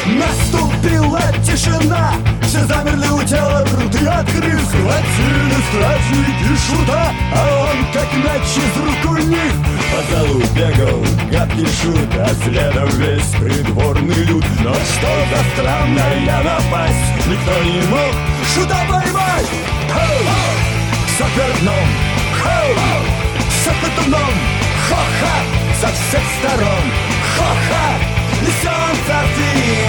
Наступила тишина, все замерли у тела, рты открыв. Схватили стражники шута, а он как мяч из рук у них. По залу бегал гадкий шут, а следом весь придворный люд. Но что за странная напасть, никто не мог шута поймать. Саперном, сапетуном, хо-ха, со всех сторон, хо-ха, несем царствие.